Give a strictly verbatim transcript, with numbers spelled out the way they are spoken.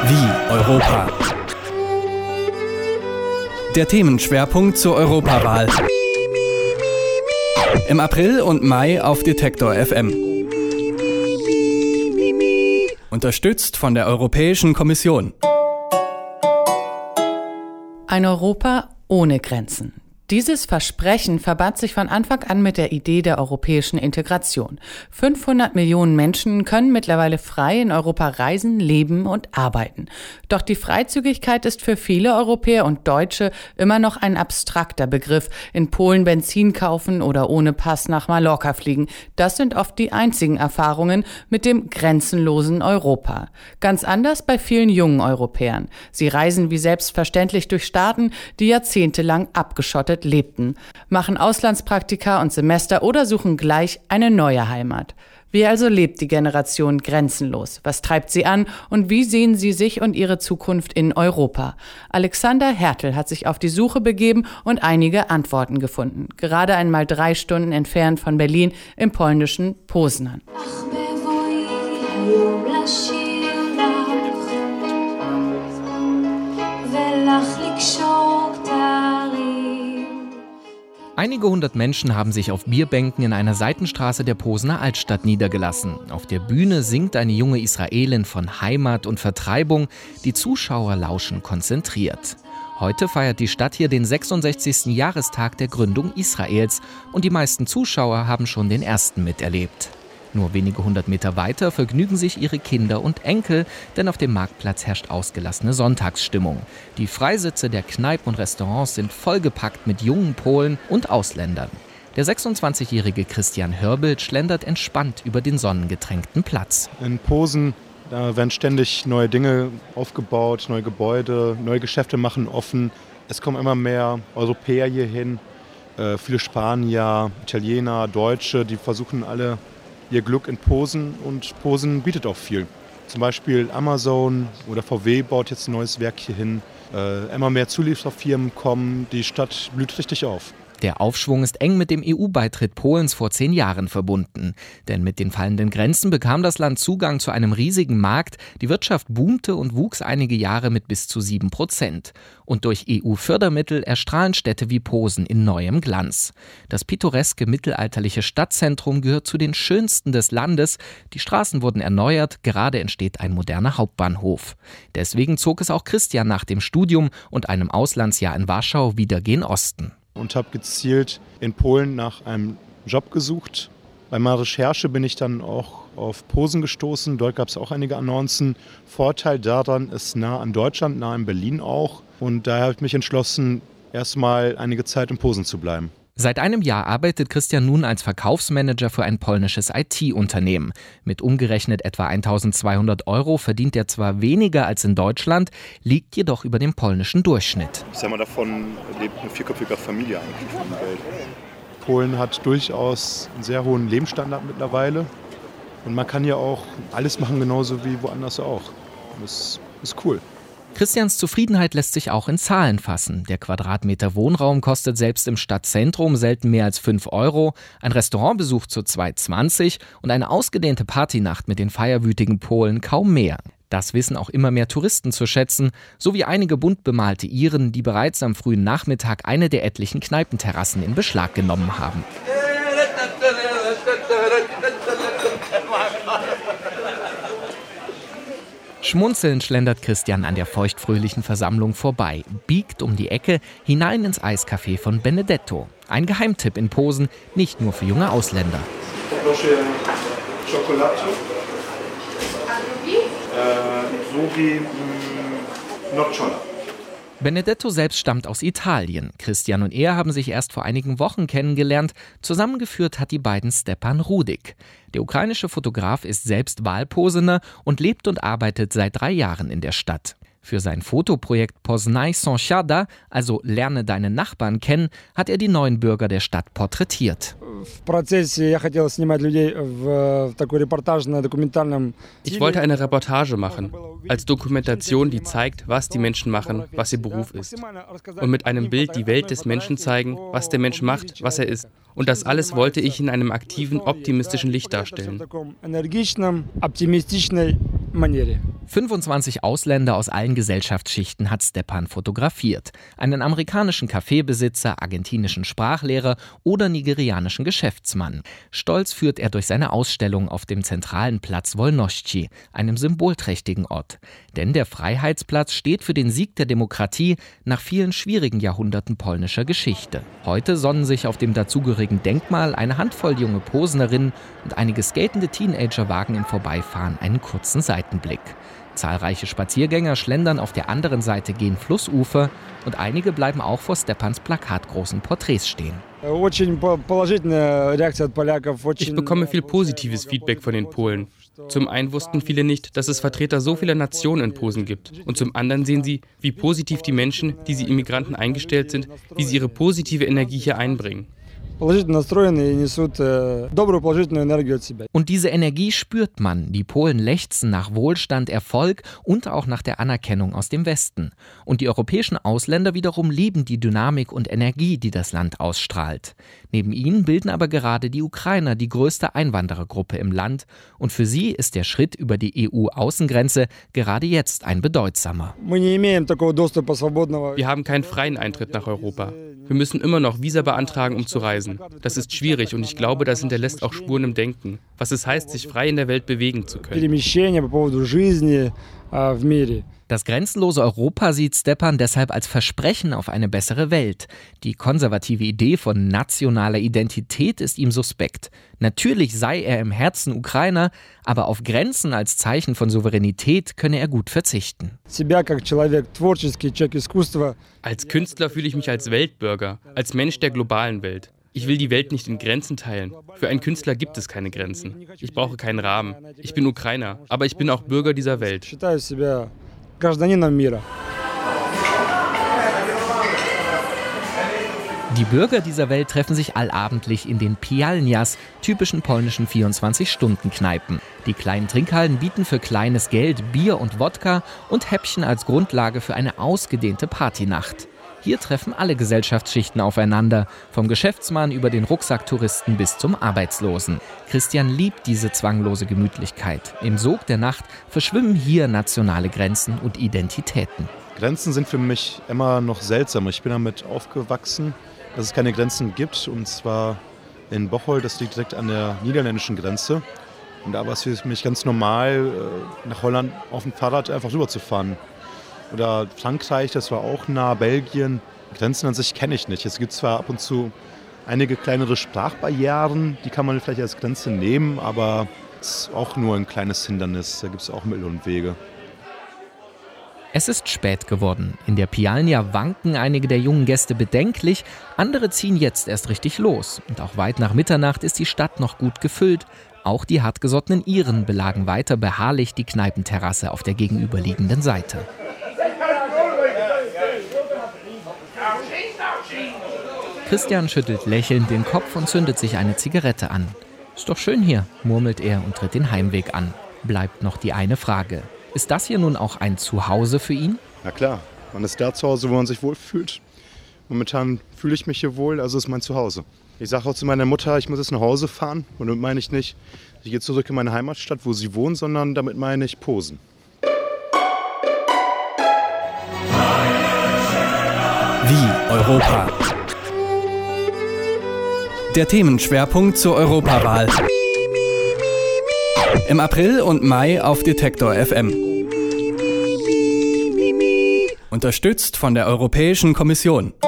Wie Europa? Der Themenschwerpunkt zur Europawahl. Im April und Mai auf Detektor F M. Unterstützt von der Europäischen Kommission. Ein Europa ohne Grenzen. Dieses Versprechen verband sich von Anfang an mit der Idee der europäischen Integration. fünfhundert Millionen Menschen können mittlerweile frei in Europa reisen, leben und arbeiten. Doch die Freizügigkeit ist für viele Europäer und Deutsche immer noch ein abstrakter Begriff. In Polen Benzin kaufen oder ohne Pass nach Mallorca fliegen. Das sind oft die einzigen Erfahrungen mit dem grenzenlosen Europa. Ganz anders bei vielen jungen Europäern. Sie reisen wie selbstverständlich durch Staaten, die jahrzehntelang abgeschottet lebten, machen Auslandspraktika und Semester oder suchen gleich eine neue Heimat. Wie also lebt die Generation grenzenlos? Was treibt sie an und wie sehen sie sich und ihre Zukunft in Europa? Alexander Hertel hat sich auf die Suche begeben und einige Antworten gefunden. Gerade einmal drei Stunden entfernt von Berlin im polnischen Poznań. Einige hundert Menschen haben sich auf Bierbänken in einer Seitenstraße der Posener Altstadt niedergelassen. Auf der Bühne singt eine junge Israelin von Heimat und Vertreibung. Die Zuschauer lauschen konzentriert. Heute feiert die Stadt hier den sechsundsechzigsten Jahrestag der Gründung Israels und die meisten Zuschauer haben schon den ersten miterlebt. Nur wenige hundert Meter weiter vergnügen sich ihre Kinder und Enkel, denn auf dem Marktplatz herrscht ausgelassene Sonntagsstimmung. Die Freisitze der Kneipen und Restaurants sind vollgepackt mit jungen Polen und Ausländern. Der sechsundzwanzigjährige Christian Hörbel schlendert entspannt über den sonnengetränkten Platz. In Posen da werden ständig neue Dinge aufgebaut, neue Gebäude, neue Geschäfte machen offen. Es kommen immer mehr Europäer hierhin, äh, viele Spanier, Italiener, Deutsche, die versuchen alle ihr Glück in Posen und Posen bietet auch viel. Zum Beispiel Amazon oder V W baut jetzt ein neues Werk hierhin. Äh, immer mehr Zuliefererfirmen kommen, die Stadt blüht richtig auf. Der Aufschwung ist eng mit dem E U-Beitritt Polens vor zehn Jahren verbunden. Denn mit den fallenden Grenzen bekam das Land Zugang zu einem riesigen Markt. Die Wirtschaft boomte und wuchs einige Jahre mit bis zu sieben Prozent. Und durch E U-Fördermittel erstrahlen Städte wie Posen in neuem Glanz. Das pittoreske mittelalterliche Stadtzentrum gehört zu den schönsten des Landes. Die Straßen wurden erneuert, gerade entsteht ein moderner Hauptbahnhof. Deswegen zog es auch Christian nach dem Studium und einem Auslandsjahr in Warschau wieder gen Osten. Und habe gezielt in Polen nach einem Job gesucht. Bei meiner Recherche bin ich dann auch auf Posen gestoßen. Dort gab es auch einige Annoncen. Vorteil daran ist nah an Deutschland, nah in Berlin auch. Und daher habe ich mich entschlossen, erstmal einige Zeit in Posen zu bleiben. Seit einem Jahr arbeitet Christian nun als Verkaufsmanager für ein polnisches I T-Unternehmen. Mit umgerechnet etwa eintausendzweihundert Euro verdient er zwar weniger als in Deutschland, liegt jedoch über dem polnischen Durchschnitt. Ich sag mal, davon lebt eine vierköpfige Familie eigentlich von dem Geld. Polen hat durchaus einen sehr hohen Lebensstandard mittlerweile. Und man kann ja auch alles machen, genauso wie woanders auch. Das ist cool. Christians Zufriedenheit lässt sich auch in Zahlen fassen. Der Quadratmeter Wohnraum kostet selbst im Stadtzentrum selten mehr als fünf Euro, ein Restaurantbesuch zu zwei zwanzig und eine ausgedehnte Partynacht mit den feierwütigen Polen kaum mehr. Das wissen auch immer mehr Touristen zu schätzen, sowie einige bunt bemalte Iren, die bereits am frühen Nachmittag eine der etlichen Kneipenterrassen in Beschlag genommen haben. Schmunzelnd schlendert Christian an der feuchtfröhlichen Versammlung vorbei, biegt um die Ecke hinein ins Eiscafé von Benedetto. Ein Geheimtipp in Posen, nicht nur für junge Ausländer. Benedetto selbst stammt aus Italien. Christian und er haben sich erst vor einigen Wochen kennengelernt. Zusammengeführt hat die beiden Stepan Rudik. Der ukrainische Fotograf ist selbst Wahlposener und lebt und arbeitet seit drei Jahren in der Stadt. Für sein Fotoprojekt Poznaj Sąsiada, also Lerne deine Nachbarn kennen, hat er die neuen Bürger der Stadt porträtiert. Ich wollte eine Reportage machen, als Dokumentation, die zeigt, was die Menschen machen, was ihr Beruf ist. Und mit einem Bild die Welt des Menschen zeigen, was der Mensch macht, was er ist. Und das alles wollte ich in einem aktiven, optimistischen Licht darstellen. fünfundzwanzig Ausländer aus allen Gesellschaftsschichten hat Stepan fotografiert. Einen amerikanischen Kaffeebesitzer, argentinischen Sprachlehrer oder nigerianischen Geschäftsmann. Stolz führt er durch seine Ausstellung auf dem zentralen Platz Wolności, einem symbolträchtigen Ort. Denn der Freiheitsplatz steht für den Sieg der Demokratie nach vielen schwierigen Jahrhunderten polnischer Geschichte. Heute sonnen sich auf dem dazugehörigen Denkmal eine Handvoll junge Posenerinnen und einige skatende Teenager wagen im Vorbeifahren einen kurzen Seitenblick. Zahlreiche Spaziergänger schlendern auf der anderen Seite gen Flussufer und einige bleiben auch vor Stepans plakatgroßen Porträts stehen. Ich bekomme viel positives Feedback von den Polen. Zum einen wussten viele nicht, dass es Vertreter so vieler Nationen in Posen gibt. Und zum anderen sehen sie, wie positiv die Menschen, die sie Immigranten eingestellt sind, wie sie ihre positive Energie hier einbringen. Und diese Energie spürt man. Die Polen lechzen nach Wohlstand, Erfolg und auch nach der Anerkennung aus dem Westen. Und die europäischen Ausländer wiederum lieben die Dynamik und Energie, die das Land ausstrahlt. Neben ihnen bilden aber gerade die Ukrainer die größte Einwanderergruppe im Land. Und für sie ist der Schritt über die E U-Außengrenze gerade jetzt ein bedeutsamer. Wir haben keinen freien Eintritt nach Europa. Wir müssen immer noch Visa beantragen, um zu reisen. Das ist schwierig und ich glaube, das hinterlässt auch Spuren im Denken, was es heißt, sich frei in der Welt bewegen zu können. Das grenzenlose Europa sieht Stepan deshalb als Versprechen auf eine bessere Welt. Die konservative Idee von nationaler Identität ist ihm suspekt. Natürlich sei er im Herzen Ukrainer, aber auf Grenzen als Zeichen von Souveränität könne er gut verzichten. Als Künstler fühle ich mich als Weltbürger, als Mensch der globalen Welt. Ich will die Welt nicht in Grenzen teilen. Für einen Künstler gibt es keine Grenzen. Ich brauche keinen Rahmen. Ich bin Ukrainer, aber ich bin auch Bürger dieser Welt. Die Bürger dieser Welt treffen sich allabendlich in den Pijalnias, typischen polnischen vierundzwanzig-Stunden-Kneipen. Die kleinen Trinkhallen bieten für kleines Geld Bier und Wodka und Häppchen als Grundlage für eine ausgedehnte Partynacht. Hier treffen alle Gesellschaftsschichten aufeinander, vom Geschäftsmann über den Rucksacktouristen bis zum Arbeitslosen. Christian liebt diese zwanglose Gemütlichkeit. Im Sog der Nacht verschwimmen hier nationale Grenzen und Identitäten. Grenzen sind für mich immer noch seltsam. Ich bin damit aufgewachsen, dass es keine Grenzen gibt. Und zwar in Bocholt, das liegt direkt an der niederländischen Grenze. Und da war es für mich ganz normal, nach Holland auf dem Fahrrad einfach rüberzufahren. Oder Frankreich, das war auch nah, Belgien. Grenzen an sich kenne ich nicht. Es gibt zwar ab und zu einige kleinere Sprachbarrieren, die kann man vielleicht als Grenze nehmen, aber es ist auch nur ein kleines Hindernis. Da gibt es auch Mittel und Wege. Es ist spät geworden. In der Pijalnia wanken einige der jungen Gäste bedenklich, andere ziehen jetzt erst richtig los. Und auch weit nach Mitternacht ist die Stadt noch gut gefüllt. Auch die hartgesottenen Iren belagen weiter beharrlich die Kneipenterrasse auf der gegenüberliegenden Seite. Christian schüttelt lächelnd den Kopf und zündet sich eine Zigarette an. Ist doch schön hier, murmelt er und tritt den Heimweg an. Bleibt noch die eine Frage. Ist das hier nun auch ein Zuhause für ihn? Na klar, man ist da zu Hause, wo man sich wohlfühlt. Momentan fühle ich mich hier wohl, also ist mein Zuhause. Ich sage auch zu meiner Mutter, ich muss jetzt nach Hause fahren. Und damit meine ich nicht, ich gehe zurück in meine Heimatstadt, wo sie wohnt, sondern damit meine ich Posen. Wie Europa? Der Themenschwerpunkt zur Europawahl. Im April und Mai auf Detektor F M. Unterstützt von der Europäischen Kommission.